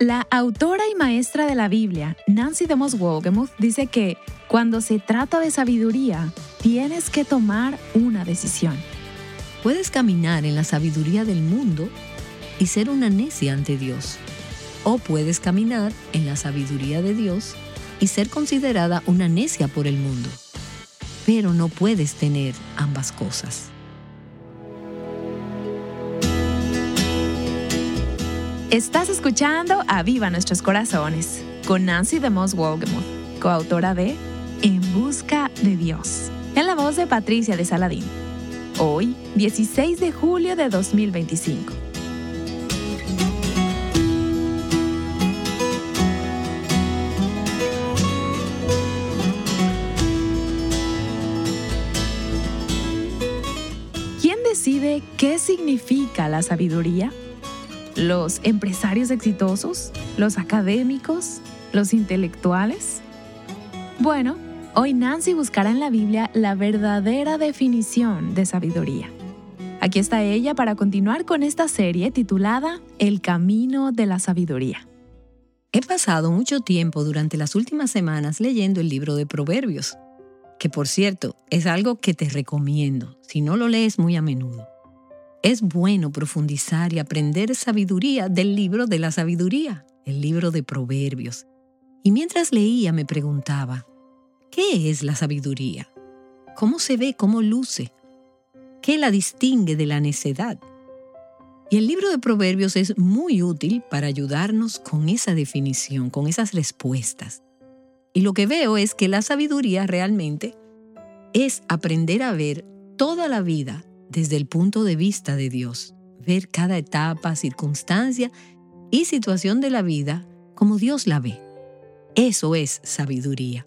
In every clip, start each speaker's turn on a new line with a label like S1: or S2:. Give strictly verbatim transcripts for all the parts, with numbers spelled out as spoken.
S1: La autora y maestra de la Biblia, Nancy DeMoss Wolgemuth, dice que cuando se trata de sabiduría, tienes que tomar una decisión.
S2: Puedes caminar en la sabiduría del mundo y ser una necia ante Dios. O puedes caminar en la sabiduría de Dios y ser considerada una necia por el mundo. Pero no puedes tener ambas cosas.
S1: Estás escuchando Aviva Nuestros Corazones con Nancy DeMoss Wolgemuth, coautora de En Busca de Dios, en la voz de Patricia de Saladín. Hoy, dieciséis de julio de dos mil veinticinco. ¿Quién decide qué significa la sabiduría? ¿Los empresarios exitosos? ¿Los académicos? ¿Los intelectuales? Bueno, hoy Nancy buscará en la Biblia la verdadera definición de sabiduría. Aquí está ella para continuar con esta serie titulada El Camino de la Sabiduría.
S2: He pasado mucho tiempo durante las últimas semanas leyendo el libro de Proverbios, que por cierto es algo que te recomiendo si no lo lees muy a menudo. Es bueno profundizar y aprender sabiduría del libro de la sabiduría, el libro de Proverbios. Y mientras leía me preguntaba, ¿qué es la sabiduría? ¿Cómo se ve? ¿Cómo luce? ¿Qué la distingue de la necedad? Y el libro de Proverbios es muy útil para ayudarnos con esa definición, con esas respuestas. Y lo que veo es que la sabiduría realmente es aprender a ver toda la vida desde el punto de vista de Dios, ver cada etapa, circunstancia y situación de la vida como Dios la ve. Eso es sabiduría.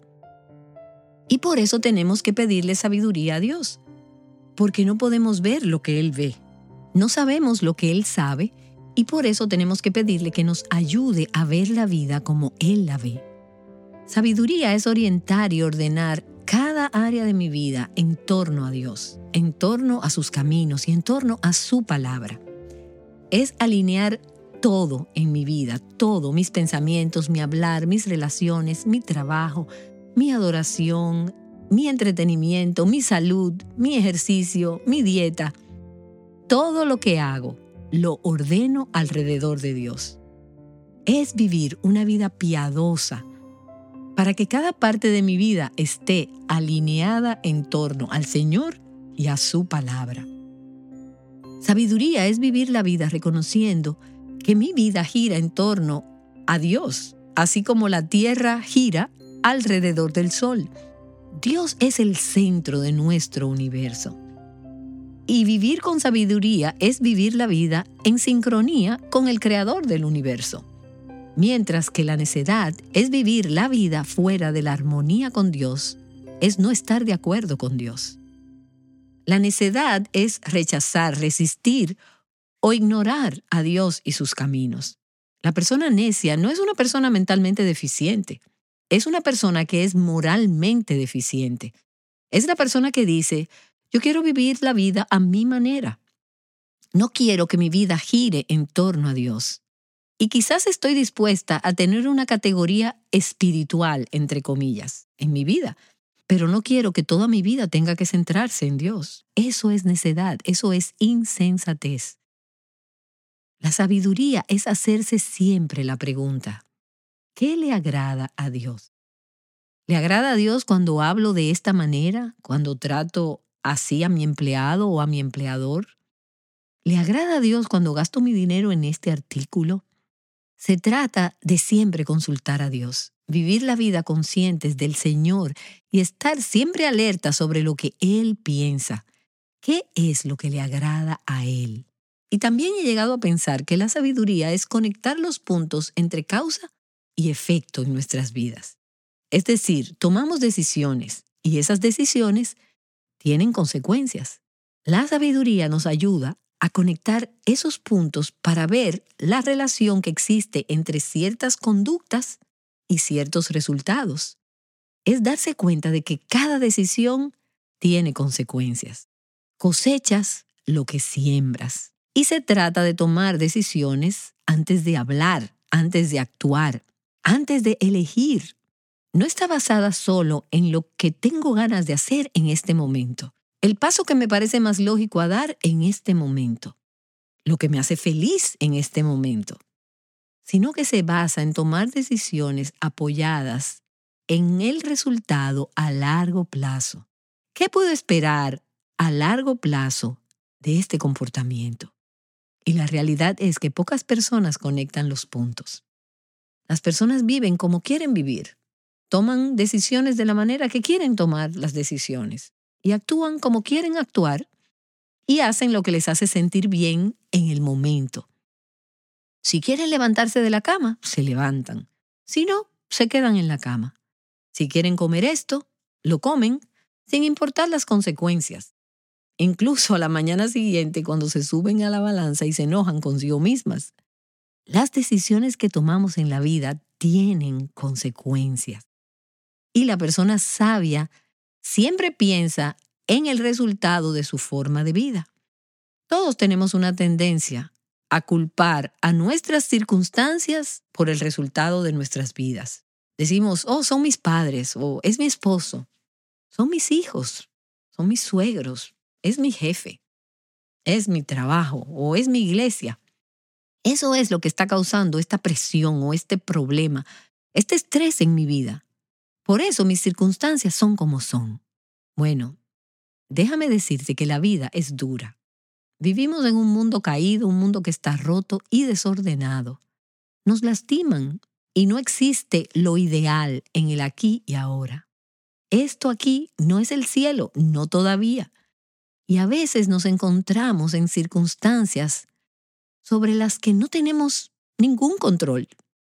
S2: Y por eso tenemos que pedirle sabiduría a Dios, porque no podemos ver lo que Él ve. No sabemos lo que Él sabe y por eso tenemos que pedirle que nos ayude a ver la vida como Él la ve. Sabiduría es orientar y ordenar cada área de mi vida en torno a Dios, en torno a sus caminos y en torno a su palabra. Es alinear todo en mi vida, todo, mis pensamientos, mi hablar, mis relaciones, mi trabajo, mi adoración, mi entretenimiento, mi salud, mi ejercicio, mi dieta. Todo lo que hago lo ordeno alrededor de Dios. Es vivir una vida piadosa, para que cada parte de mi vida esté alineada en torno al Señor y a su palabra. Sabiduría es vivir la vida reconociendo que mi vida gira en torno a Dios, así como la tierra gira alrededor del sol. Dios es el centro de nuestro universo. Y vivir con sabiduría es vivir la vida en sincronía con el Creador del universo. Mientras que la necedad es vivir la vida fuera de la armonía con Dios, es no estar de acuerdo con Dios. La necedad es rechazar, resistir o ignorar a Dios y sus caminos. La persona necia no es una persona mentalmente deficiente, es una persona que es moralmente deficiente. Es la persona que dice, yo quiero vivir la vida a mi manera. No quiero que mi vida gire en torno a Dios. Y quizás estoy dispuesta a tener una categoría espiritual, entre comillas, en mi vida, pero no quiero que toda mi vida tenga que centrarse en Dios. Eso es necedad, eso es insensatez. La sabiduría es hacerse siempre la pregunta, ¿qué le agrada a Dios? ¿Le agrada a Dios cuando hablo de esta manera, cuando trato así a mi empleado o a mi empleador? ¿Le agrada a Dios cuando gasto mi dinero en este artículo? Se trata de siempre consultar a Dios, vivir la vida conscientes del Señor y estar siempre alerta sobre lo que Él piensa. ¿Qué es lo que le agrada a Él? Y también he llegado a pensar que la sabiduría es conectar los puntos entre causa y efecto en nuestras vidas. Es decir, tomamos decisiones y esas decisiones tienen consecuencias. La sabiduría nos ayuda a conectar esos puntos para ver la relación que existe entre ciertas conductas y ciertos resultados. Es darse cuenta de que cada decisión tiene consecuencias. Cosechas lo que siembras. Y se trata de tomar decisiones antes de hablar antes de actuar, antes de elegir. No está basada solo en lo que tengo ganas de hacer en este momento, el paso que me parece más lógico a dar en este momento, lo que me hace feliz en este momento, sino que se basa en tomar decisiones apoyadas en el resultado a largo plazo. ¿Qué puedo esperar a largo plazo de este comportamiento? Y la realidad es que pocas personas conectan los puntos. Las personas viven como quieren vivir, toman decisiones de la manera que quieren tomar las decisiones y actúan como quieren actuar y hacen lo que les hace sentir bien en el momento. Si quieren levantarse de la cama, se levantan. Si no, se quedan en la cama. Si quieren comer esto, lo comen sin importar las consecuencias. Incluso a la mañana siguiente, cuando se suben a la balanza y se enojan consigo mismas. Las decisiones que tomamos en la vida tienen consecuencias. Y la persona sabia siempre piensa en el resultado de su forma de vida. Todos tenemos una tendencia a culpar a nuestras circunstancias por el resultado de nuestras vidas. Decimos, oh, son mis padres, o es mi esposo, son mis hijos, son mis suegros, es mi jefe, es mi trabajo o es mi iglesia. Eso es lo que está causando esta presión o este problema, este estrés en mi vida. Por eso mis circunstancias son como son. Bueno, déjame decirte que la vida es dura. Vivimos en un mundo caído, un mundo que está roto y desordenado. Nos lastiman y no existe lo ideal en el aquí y ahora. Esto aquí no es el cielo, no todavía. Y a veces nos encontramos en circunstancias sobre las que no tenemos ningún control.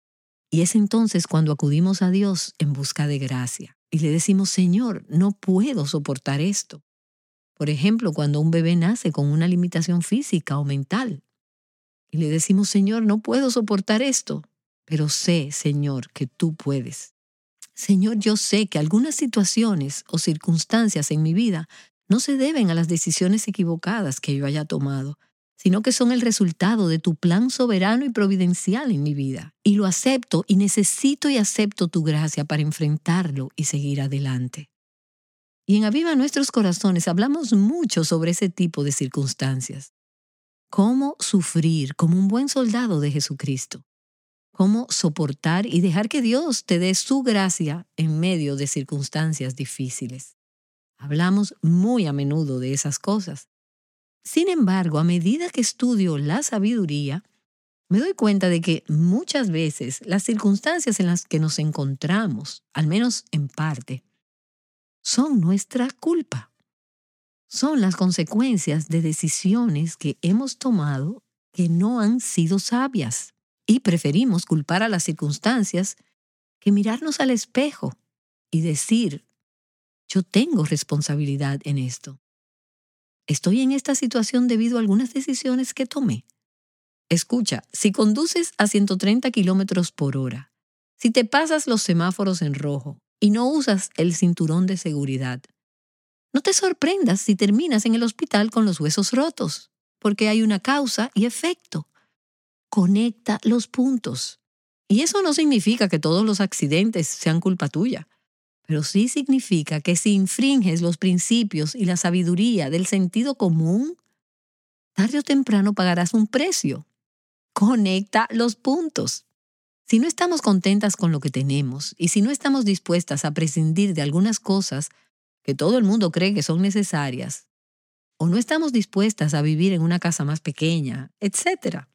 S2: Y es entonces cuando acudimos a Dios en busca de gracia y le decimos, Señor, no puedo soportar esto. Por ejemplo, cuando un bebé nace con una limitación física o mental. Y le decimos, Señor, no puedo soportar esto, pero sé, Señor, que tú puedes. Señor, yo sé que algunas situaciones o circunstancias en mi vida no se deben a las decisiones equivocadas que yo haya tomado, sino que son el resultado de tu plan soberano y providencial en mi vida. Y lo acepto y necesito y acepto tu gracia para enfrentarlo y seguir adelante. Y en Aviva Nuestros Corazones hablamos mucho sobre ese tipo de circunstancias. Cómo sufrir como un buen soldado de Jesucristo. Cómo soportar y dejar que Dios te dé su gracia en medio de circunstancias difíciles. Hablamos muy a menudo de esas cosas. Sin embargo, a medida que estudio la sabiduría, me doy cuenta de que muchas veces las circunstancias en las que nos encontramos, al menos en parte, son nuestra culpa. Son las consecuencias de decisiones que hemos tomado que no han sido sabias. Y preferimos culpar a las circunstancias que mirarnos al espejo y decir, yo tengo responsabilidad en esto. Estoy en esta situación debido a algunas decisiones que tomé. Escucha, si conduces a ciento treinta kilómetros por hora, si te pasas los semáforos en rojo y no usas el cinturón de seguridad, no te sorprendas si terminas en el hospital con los huesos rotos, porque hay una causa y efecto. Conecta los puntos. Y eso no significa que todos los accidentes sean culpa tuya, pero sí significa que si infringes los principios y la sabiduría del sentido común, tarde o temprano pagarás un precio. Conecta los puntos. Si no estamos contentas con lo que tenemos y si no estamos dispuestas a prescindir de algunas cosas que todo el mundo cree que son necesarias, o no estamos dispuestas a vivir en una casa más pequeña, etcétera,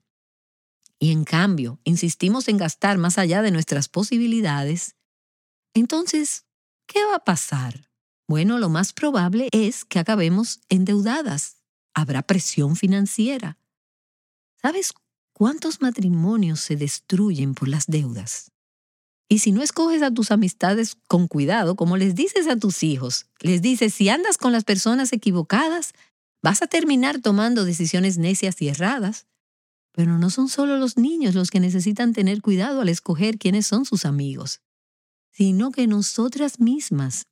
S2: y en cambio insistimos en gastar más allá de nuestras posibilidades, entonces, ¿qué va a pasar? Bueno, lo más probable es que acabemos endeudadas. Habrá presión financiera. ¿Sabes cuántos matrimonios se destruyen por las deudas? Y si no escoges a tus amistades con cuidado, como les dices a tus hijos, les dices, si andas con las personas equivocadas, vas a terminar tomando decisiones necias y erradas. Pero no son solo los niños los que necesitan tener cuidado al escoger quiénes son sus amigos, sino que nosotras mismas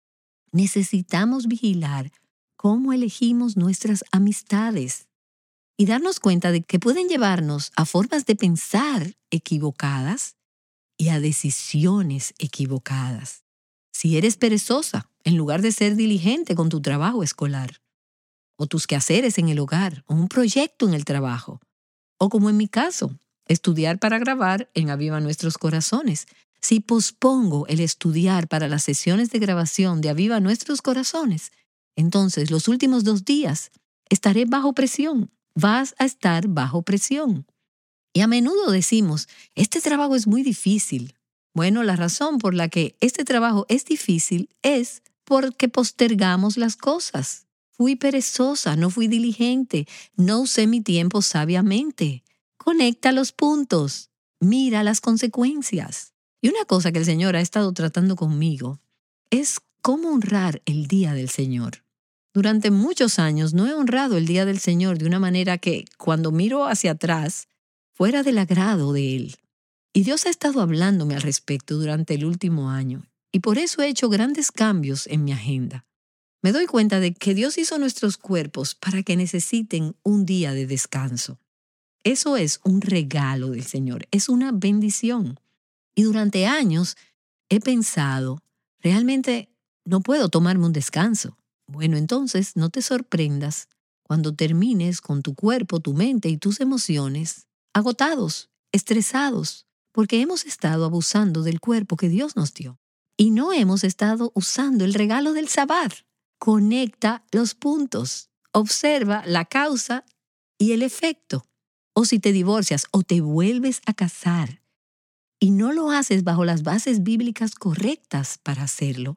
S2: necesitamos vigilar cómo elegimos nuestras amistades. y darnos cuenta de que pueden llevarnos a formas de pensar equivocadas y a decisiones equivocadas. Si eres perezosa, en lugar de ser diligente con tu trabajo escolar, o tus quehaceres en el hogar, o un proyecto en el trabajo, o como en mi caso, estudiar para grabar en Aviva Nuestros Corazones. Si pospongo el estudiar para las sesiones de grabación de Aviva Nuestros Corazones, entonces los últimos dos días estaré bajo presión. Vas a estar bajo presión. Y a menudo decimos, este trabajo es muy difícil. Bueno, la razón por la que este trabajo es difícil es porque postergamos las cosas. Fui perezosa, no fui diligente, no usé mi tiempo sabiamente. Conecta los puntos, mira las consecuencias. Y una cosa que el Señor ha estado tratando conmigo es cómo honrar el día del Señor. Durante muchos años no he honrado el día del Señor de una manera que, cuando miro hacia atrás, fuera del agrado de Él. Y Dios ha estado hablándome al respecto durante el último año, y por eso he hecho grandes cambios en mi agenda. Me doy cuenta de que Dios hizo nuestros cuerpos para que necesiten un día de descanso. Eso es un regalo del Señor, es una bendición. Y durante años he pensado, realmente no puedo tomarme un descanso. Bueno, entonces no te sorprendas cuando termines con tu cuerpo, tu mente y tus emociones agotados, estresados, porque hemos estado abusando del cuerpo que Dios nos dio. Y no hemos estado usando el regalo del Sabbat. Conecta los puntos, observa la causa y el efecto. O si te divorcias o te vuelves a casar y no lo haces bajo las bases bíblicas correctas para hacerlo,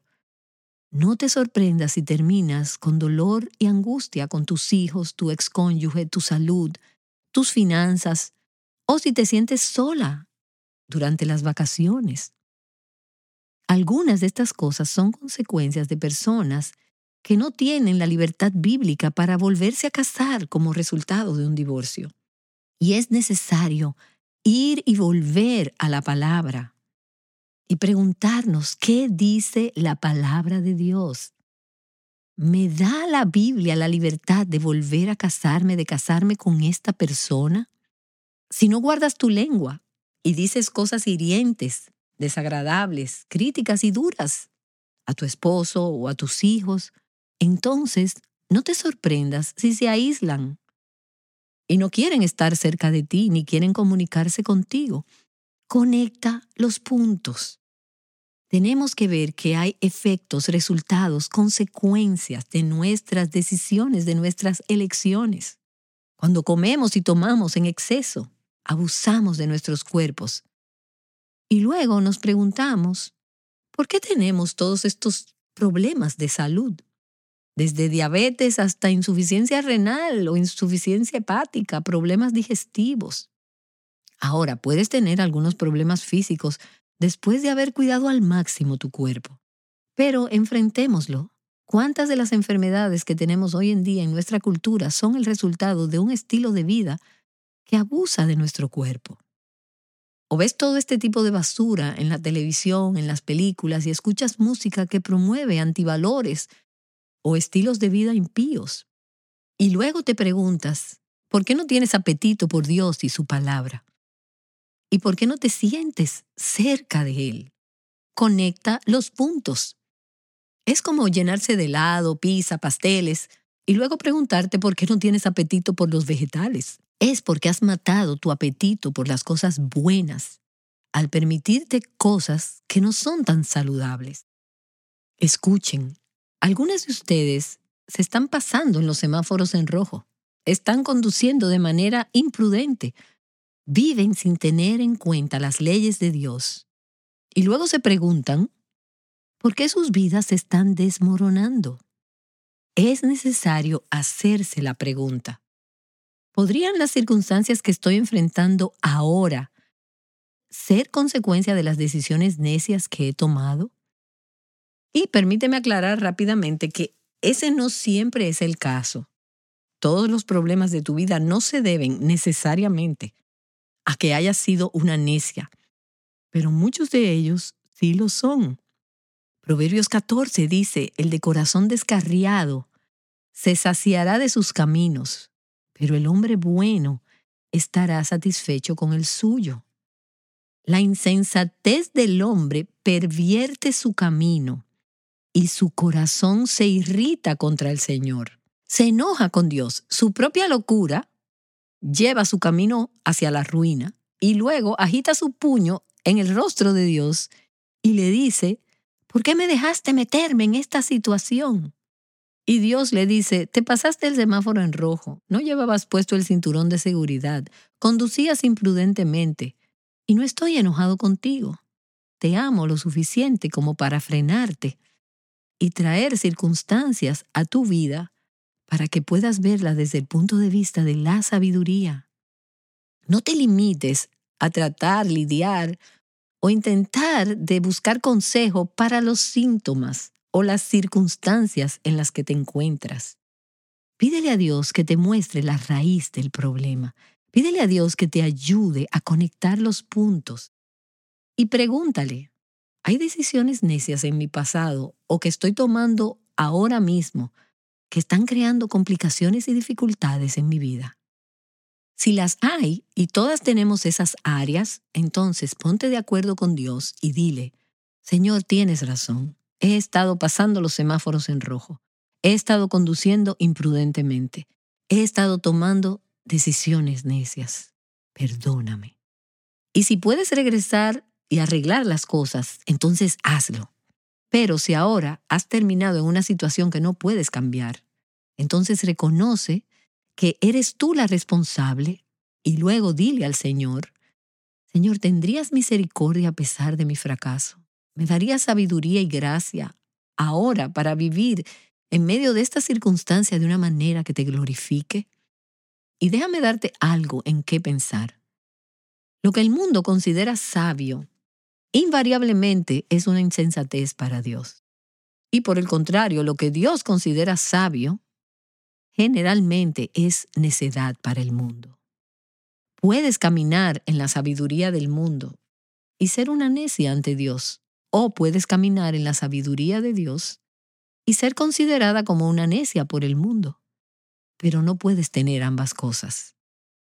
S2: no te sorprendas si terminas con dolor y angustia con tus hijos, tu excónyuge, tu salud, tus finanzas, o si te sientes sola durante las vacaciones. Algunas de estas cosas son consecuencias de personas que no tienen la libertad bíblica para volverse a casar como resultado de un divorcio. Y es necesario ir y volver a la palabra y preguntarnos qué dice la palabra de Dios. ¿Me da la Biblia la libertad de volver a casarme, de casarme con esta persona? Si no guardas tu lengua y dices cosas hirientes, desagradables, críticas y duras a tu esposo o a tus hijos, entonces no te sorprendas si se aíslan y no quieren estar cerca de ti ni quieren comunicarse contigo. Conecta los puntos. Tenemos que ver que hay efectos, resultados, consecuencias de nuestras decisiones, de nuestras elecciones. Cuando comemos y tomamos en exceso, abusamos de nuestros cuerpos. Y luego nos preguntamos, ¿por qué tenemos todos estos problemas de salud? Desde diabetes hasta insuficiencia renal o insuficiencia hepática, problemas digestivos. Ahora, puedes tener algunos problemas físicos después de haber cuidado al máximo tu cuerpo. Pero enfrentémoslo. ¿Cuántas de las enfermedades que tenemos hoy en día en nuestra cultura son el resultado de un estilo de vida que abusa de nuestro cuerpo? O ves todo este tipo de basura en la televisión, en las películas y escuchas música que promueve antivalores o estilos de vida impíos. Y luego te preguntas, ¿por qué no tienes apetito por Dios y su palabra? ¿Y por qué no te sientes cerca de Él? Conecta los puntos. Es como llenarse de helado, pizza, pasteles, y luego preguntarte por qué no tienes apetito por los vegetales. Es porque has matado tu apetito por las cosas buenas al permitirte cosas que no son tan saludables. Escuchen, algunas de ustedes se están pasando en los semáforos en rojo. Están conduciendo de manera imprudente. Viven sin tener en cuenta las leyes de Dios. Y luego se preguntan, ¿por qué sus vidas se están desmoronando? Es necesario hacerse la pregunta. ¿Podrían las circunstancias que estoy enfrentando ahora ser consecuencia de las decisiones necias que he tomado? Y permíteme aclarar rápidamente que ese no siempre es el caso. Todos los problemas de tu vida no se deben necesariamente a que hayas sido una necia, pero muchos de ellos sí lo son. Proverbios catorce dice, el de corazón descarriado se saciará de sus caminos, pero el hombre bueno estará satisfecho con el suyo. La insensatez del hombre pervierte su camino y su corazón se irrita contra el Señor. Se enoja con Dios. Su propia locura lleva su camino hacia la ruina y luego agita su puño en el rostro de Dios y le dice, ¿por qué me dejaste meterme en esta situación? Y Dios le dice, te pasaste el semáforo en rojo, no llevabas puesto el cinturón de seguridad, conducías imprudentemente y no estoy enojado contigo. Te amo lo suficiente como para frenarte y traer circunstancias a tu vida para que puedas verla desde el punto de vista de la sabiduría. No te limites a tratar, lidiar o intentar de buscar consejo para los síntomas o las circunstancias en las que te encuentras. Pídele a Dios que te muestre la raíz del problema. Pídele a Dios que te ayude a conectar los puntos. Y pregúntale, ¿hay decisiones necias en mi pasado o que estoy tomando ahora mismo que están creando complicaciones y dificultades en mi vida? Si las hay, y todas tenemos esas áreas, entonces ponte de acuerdo con Dios y dile, Señor, tienes razón. He estado pasando los semáforos en rojo. He estado conduciendo imprudentemente. He estado tomando decisiones necias. Perdóname. Y si puedes regresar y arreglar las cosas, entonces hazlo. Pero si ahora has terminado en una situación que no puedes cambiar, entonces reconoce que eres tú la responsable y luego dile al Señor, Señor, ¿tendrías misericordia a pesar de mi fracaso? ¿Me darías sabiduría y gracia ahora para vivir en medio de esta circunstancia de una manera que te glorifique? Y déjame darte algo en qué pensar. Lo que el mundo considera sabio, invariablemente es una insensatez para Dios. Y por el contrario, lo que Dios considera sabio, generalmente es necedad para el mundo. Puedes caminar en la sabiduría del mundo y ser una necia ante Dios, o puedes caminar en la sabiduría de Dios y ser considerada como una necia por el mundo. Pero no puedes tener ambas cosas.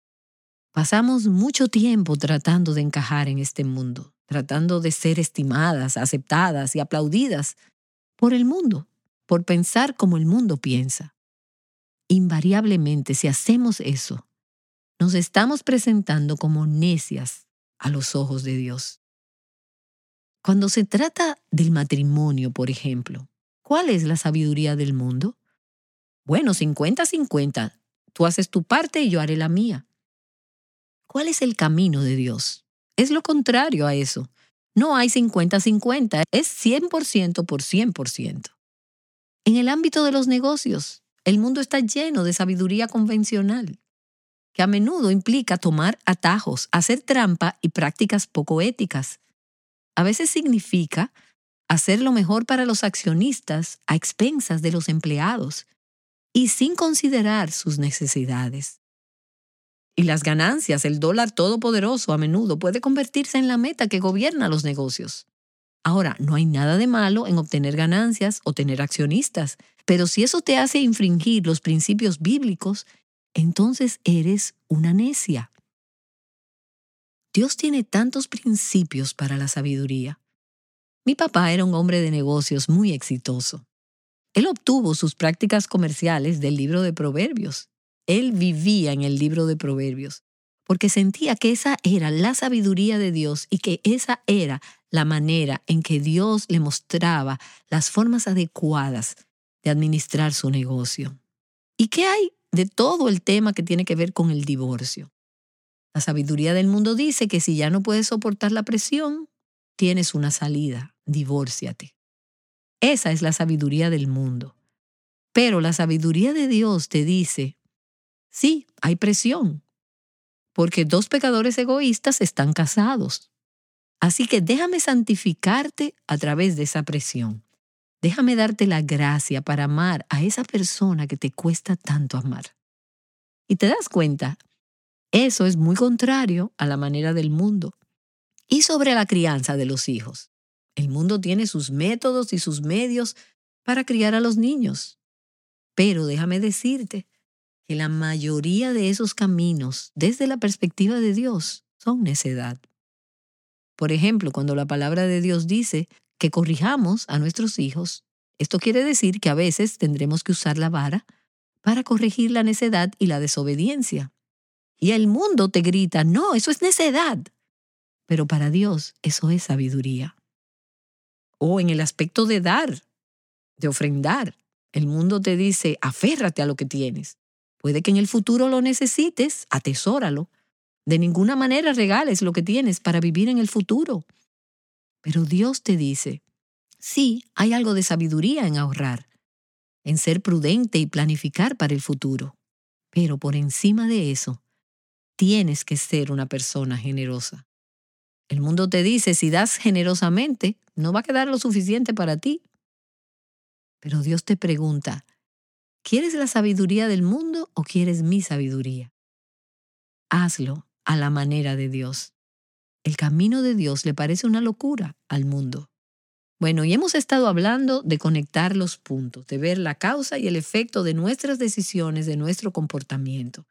S2: Pasamos mucho tiempo tratando de encajar en este mundo, tratando de ser estimadas, aceptadas y aplaudidas por el mundo, por pensar como el mundo piensa. Invariablemente, si hacemos eso, nos estamos presentando como necias a los ojos de Dios. Cuando se trata del matrimonio, por ejemplo, ¿cuál es la sabiduría del mundo? Bueno, cincuenta cincuenta. Tú haces tu parte y yo haré la mía. ¿Cuál es el camino de Dios? Es lo contrario a eso. No hay cincuenta cincuenta, es cien por ciento por cien por ciento. En el ámbito de los negocios, el mundo está lleno de sabiduría convencional, que a menudo implica tomar atajos, hacer trampa y prácticas poco éticas. A veces significa hacer lo mejor para los accionistas a expensas de los empleados y sin considerar sus necesidades. Y las ganancias, el dólar todopoderoso a menudo puede convertirse en la meta que gobierna los negocios. Ahora, no hay nada de malo en obtener ganancias o tener accionistas, pero si eso te hace infringir los principios bíblicos, entonces eres una necia. Dios tiene tantos principios para la sabiduría. Mi papá era un hombre de negocios muy exitoso. Él obtuvo sus prácticas comerciales del libro de Proverbios. Él vivía en el libro de Proverbios porque sentía que esa era la sabiduría de Dios y que esa era la manera en que Dios le mostraba las formas adecuadas de administrar su negocio. ¿Y qué hay de todo el tema que tiene que ver con el divorcio? La sabiduría del mundo dice que si ya no puedes soportar la presión, tienes una salida, divórciate. Esa es la sabiduría del mundo. Pero la sabiduría de Dios te dice, sí, hay presión, porque dos pecadores egoístas están casados. Así que déjame santificarte a través de esa presión. Déjame darte la gracia para amar a esa persona que te cuesta tanto amar. Y te das cuenta, eso es muy contrario a la manera del mundo. Y sobre la crianza de los hijos. El mundo tiene sus métodos y sus medios para criar a los niños. Pero déjame decirte que la mayoría de esos caminos, desde la perspectiva de Dios, son necedad. Por ejemplo, cuando la palabra de Dios dice que corrijamos a nuestros hijos, esto quiere decir que a veces tendremos que usar la vara para corregir la necedad y la desobediencia. Y el mundo te grita, no, eso es necedad. Pero para Dios eso es sabiduría. O en el aspecto de dar, de ofrendar. El mundo te dice, aférrate a lo que tienes. Puede que en el futuro lo necesites, atesóralo. De ninguna manera regales lo que tienes para vivir en el futuro. Pero Dios te dice, sí, hay algo de sabiduría en ahorrar, en ser prudente y planificar para el futuro. Pero por encima de eso, tienes que ser una persona generosa. El mundo te dice, si das generosamente, no va a quedar lo suficiente para ti. Pero Dios te pregunta, ¿quieres la sabiduría del mundo o quieres mi sabiduría? Hazlo a la manera de Dios. El camino de Dios le parece una locura al mundo. Bueno, y hemos estado hablando de conectar los puntos, de ver la causa y el efecto de nuestras decisiones, de nuestro comportamiento.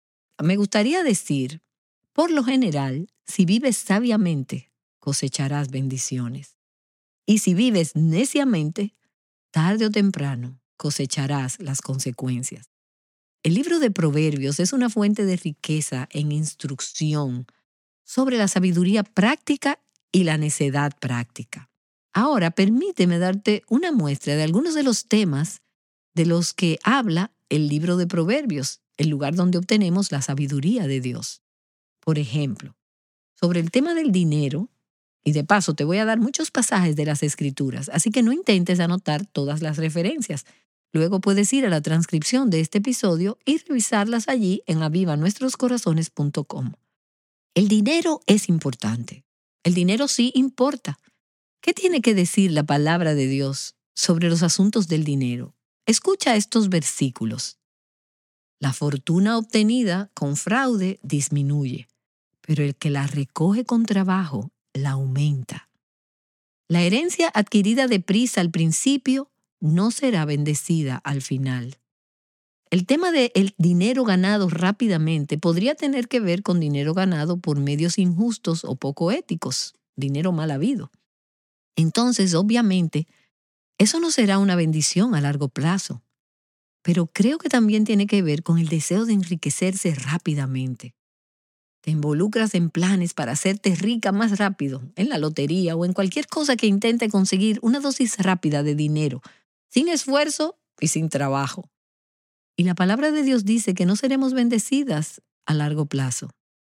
S2: Me gustaría decir, por lo general, si vives sabiamente, cosecharás bendiciones. Y si vives neciamente, tarde o temprano cosecharás las consecuencias. El libro de Proverbios es una fuente de riqueza en instrucción sobre la sabiduría práctica y la necedad práctica. Ahora, permíteme darte una muestra de algunos de los temas de los que habla el libro de Proverbios, el lugar donde obtenemos la sabiduría de Dios. Por ejemplo, sobre el tema del dinero, y de paso te voy a dar muchos pasajes de las Escrituras, así que no intentes anotar todas las referencias. Luego puedes ir a la transcripción de este episodio y revisarlas allí en aviva nuestros corazones punto com. El dinero es importante. El dinero sí importa. ¿Qué tiene que decir la palabra de Dios sobre los asuntos del dinero? Escucha estos versículos. La fortuna obtenida con fraude disminuye, pero el que la recoge con trabajo la aumenta. La herencia adquirida deprisa al principio no será bendecida al final. El tema del dinero ganado rápidamente podría tener que ver con dinero ganado por medios injustos o poco éticos, dinero mal habido. Entonces, obviamente, eso no será una bendición a largo plazo. Pero creo que también tiene que ver con el deseo de enriquecerse rápidamente. Te involucras en planes para hacerte rica más rápido, en la lotería o en cualquier cosa que intente conseguir una dosis rápida de dinero, sin esfuerzo y sin trabajo. Y la palabra de Dios dice que no seremos bendecidas a largo plazo.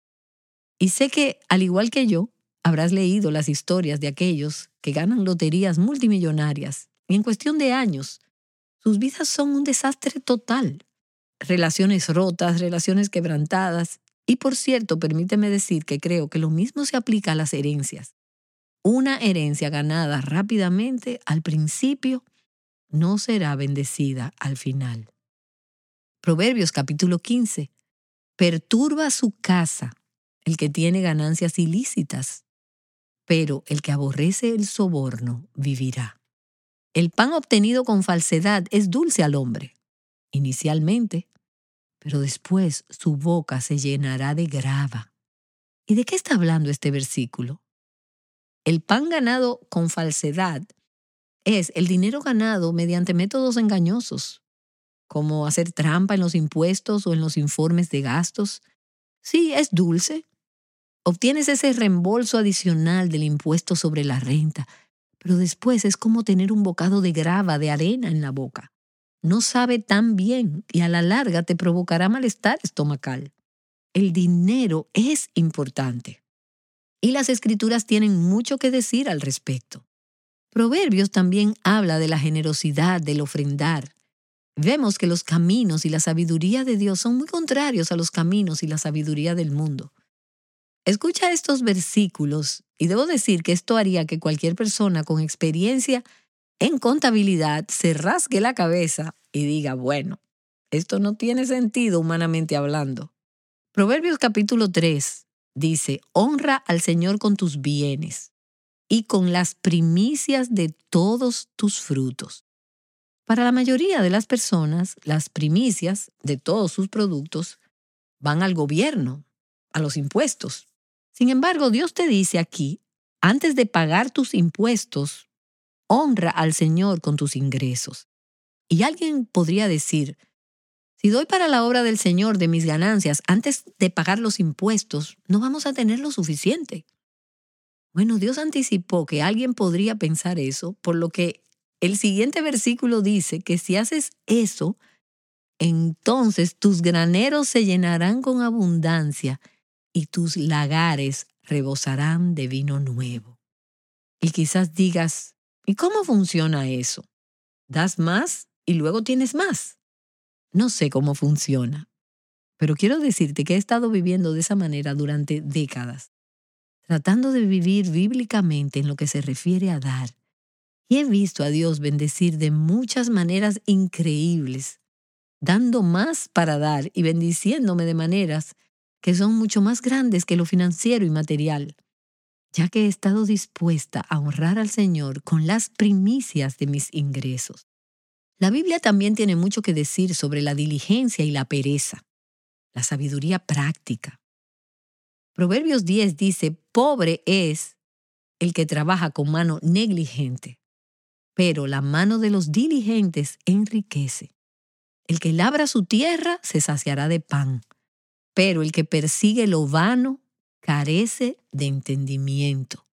S2: Y sé que, al igual que yo, habrás leído las historias de aquellos que ganan loterías multimillonarias y en cuestión de años, sus vidas son un desastre total. Relaciones rotas, relaciones quebrantadas. Y por cierto, permíteme decir que creo que lo mismo se aplica a las herencias. Una herencia ganada rápidamente al principio no será bendecida al final. Proverbios capítulo quince. Perturba su casa el que tiene ganancias ilícitas, pero el que aborrece el soborno vivirá. El pan obtenido con falsedad es dulce al hombre, inicialmente, pero después su boca se llenará de grava. ¿Y de qué está hablando este versículo? El pan ganado con falsedad es el dinero ganado mediante métodos engañosos, como hacer trampa en los impuestos o en los informes de gastos. Sí, es dulce. Obtienes ese reembolso adicional del impuesto sobre la renta, pero después es como tener un bocado de grava, de arena en la boca. No sabe tan bien y a la larga te provocará malestar estomacal. El dinero es importante. Y las Escrituras tienen mucho que decir al respecto. Proverbios también habla de la generosidad, del ofrendar. Vemos que los caminos y la sabiduría de Dios son muy contrarios a los caminos y la sabiduría del mundo. Escucha estos versículos y debo decir que esto haría que cualquier persona con experiencia en contabilidad se rasgue la cabeza y diga, bueno, esto no tiene sentido humanamente hablando. Proverbios capítulo tres dice, honra al Señor con tus bienes y con las primicias de todos tus frutos. Para la mayoría de las personas, las primicias de todos sus productos van al gobierno, a los impuestos. Sin embargo, Dios te dice aquí, antes de pagar tus impuestos, honra al Señor con tus ingresos. Y alguien podría decir, si doy para la obra del Señor de mis ganancias antes de pagar los impuestos, no vamos a tener lo suficiente. Bueno, Dios anticipó que alguien podría pensar eso, por lo que el siguiente versículo dice que si haces eso, entonces tus graneros se llenarán con abundancia y tus lagares rebosarán de vino nuevo. Y quizás digas, ¿y cómo funciona eso? ¿Das más y luego tienes más? No sé cómo funciona, pero quiero decirte que he estado viviendo de esa manera durante décadas, tratando de vivir bíblicamente en lo que se refiere a dar. Y he visto a Dios bendecir de muchas maneras increíbles, dando más para dar y bendiciéndome de maneras que son mucho más grandes que lo financiero y material, ya que he estado dispuesta a honrar al Señor con las primicias de mis ingresos. La Biblia también tiene mucho que decir sobre la diligencia y la pereza, la sabiduría práctica. Proverbios diez dice, pobre es el que trabaja con mano negligente, pero la mano de los diligentes enriquece. El que labra su tierra se saciará de pan, pero el que persigue lo vano carece de entendimiento.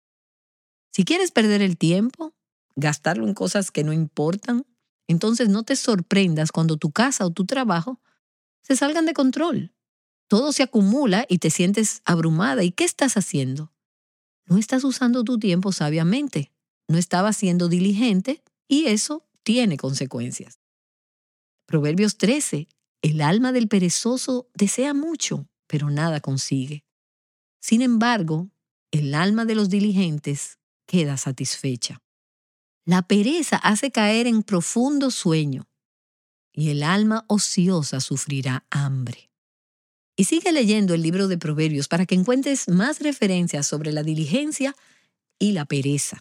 S2: Si quieres perder el tiempo, gastarlo en cosas que no importan, entonces no te sorprendas cuando tu casa o tu trabajo se salgan de control. Todo se acumula y te sientes abrumada. ¿Y qué estás haciendo? No estás usando tu tiempo sabiamente. No estabas siendo diligente y eso tiene consecuencias. Proverbios trece. El alma del perezoso desea mucho, pero nada consigue. Sin embargo, el alma de los diligentes queda satisfecha. La pereza hace caer en profundo sueño y el alma ociosa sufrirá hambre. Y sigue leyendo el libro de Proverbios para que encuentres más referencias sobre la diligencia y la pereza.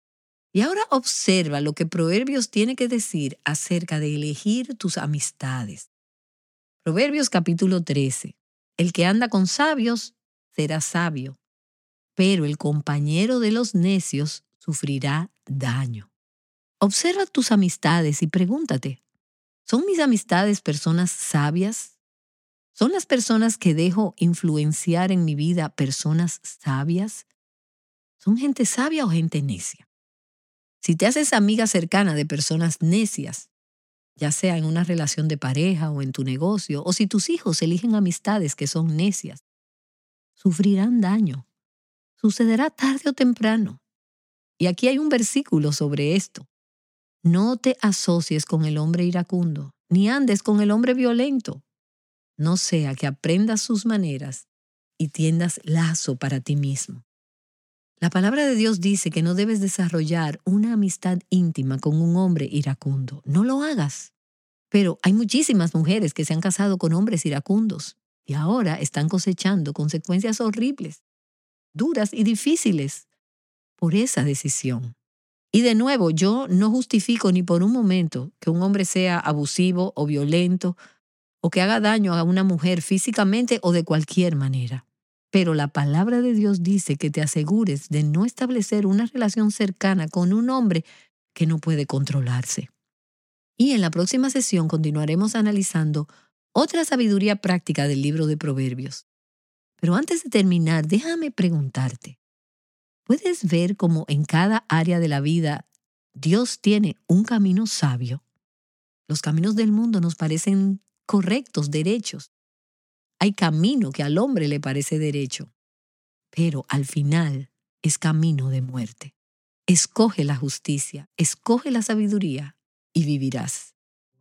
S2: Y ahora observa lo que Proverbios tiene que decir acerca de elegir tus amistades. Proverbios capítulo trece. El que anda con sabios será sabio, pero el compañero de los necios sufrirá daño. Observa tus amistades y pregúntate, ¿son mis amistades personas sabias? ¿Son las personas que dejo influenciar en mi vida personas sabias? ¿Son gente sabia o gente necia? Si te haces amiga cercana de personas necias, ya sea en una relación de pareja o en tu negocio, o si tus hijos eligen amistades que son necias, sufrirán daño. Sucederá tarde o temprano. Y aquí hay un versículo sobre esto. No te asocies con el hombre iracundo, ni andes con el hombre violento. No sea que aprendas sus maneras y tiendas lazo para ti mismo. La palabra de Dios dice que no debes desarrollar una amistad íntima con un hombre iracundo. No lo hagas. Pero hay muchísimas mujeres que se han casado con hombres iracundos y ahora están cosechando consecuencias horribles, duras y difíciles por esa decisión. Y de nuevo, yo no justifico ni por un momento que un hombre sea abusivo o violento o que haga daño a una mujer físicamente o de cualquier manera. Pero la palabra de Dios dice que te asegures de no establecer una relación cercana con un hombre que no puede controlarse. Y en la próxima sesión continuaremos analizando otra sabiduría práctica del libro de Proverbios. Pero antes de terminar, déjame preguntarte, ¿puedes ver cómo en cada área de la vida Dios tiene un camino sabio? Los caminos del mundo nos parecen correctos, derechos. Hay camino que al hombre le parece derecho, pero al final es camino de muerte. Escoge la justicia, escoge la sabiduría y vivirás.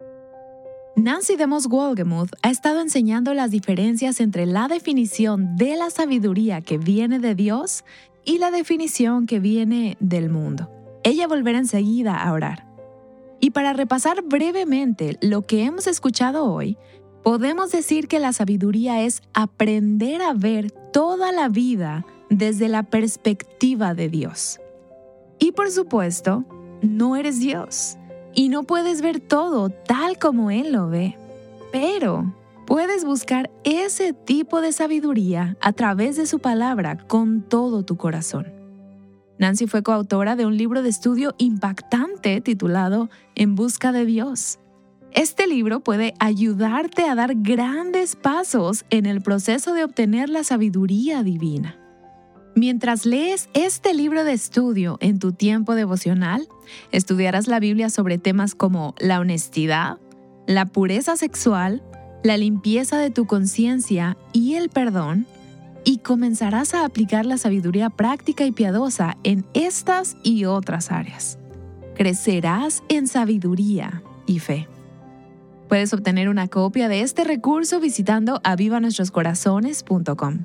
S1: Nancy DeMoss Wolgemuth ha estado enseñando las diferencias entre la definición de la sabiduría que viene de Dios y la definición que viene del mundo. Ella volverá enseguida a orar. Y para repasar brevemente lo que hemos escuchado hoy, podemos decir que la sabiduría es aprender a ver toda la vida desde la perspectiva de Dios. Y por supuesto, no eres Dios. y no puedes ver todo tal como Él lo ve. Pero puedes buscar ese tipo de sabiduría a través de su palabra con todo tu corazón. Nancy fue coautora de un libro de estudio impactante titulado En busca de Dios. Este libro puede ayudarte a dar grandes pasos en el proceso de obtener la sabiduría divina. Mientras lees este libro de estudio en tu tiempo devocional, estudiarás la Biblia sobre temas como la honestidad, la pureza sexual, la limpieza de tu conciencia y el perdón, y comenzarás a aplicar la sabiduría práctica y piadosa en estas y otras áreas. Crecerás en sabiduría y fe. Puedes obtener una copia de este recurso visitando aviva nuestros corazones punto com.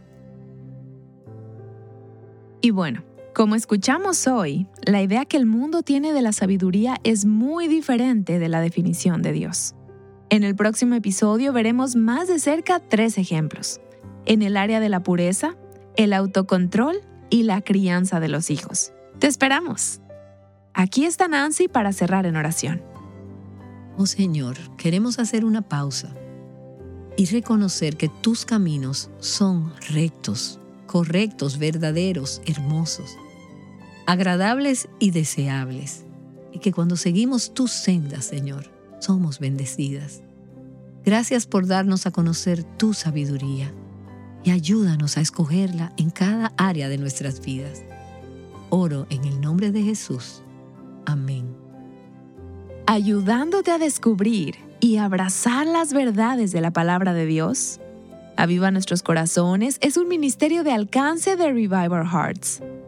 S1: Y bueno, como escuchamos hoy, la idea que el mundo tiene de la sabiduría es muy diferente de la definición de Dios. En el próximo episodio veremos más de cerca tres ejemplos, en el área de la pureza, el autocontrol y la crianza de los hijos. ¡Te esperamos! Aquí está Nancy para cerrar en oración.
S2: Oh Señor, queremos hacer una pausa y reconocer que tus caminos son rectos, correctos, verdaderos, hermosos, agradables y deseables, y que cuando seguimos tus sendas, Señor, somos bendecidas. Gracias por darnos a conocer tu sabiduría y ayúdanos a escogerla en cada área de nuestras vidas. Oro en el nombre de Jesús. Amén.
S1: Ayudándote a descubrir y abrazar las verdades de la palabra de Dios, Aviva Nuestros Corazones es un ministerio de alcance de Revive Our Hearts.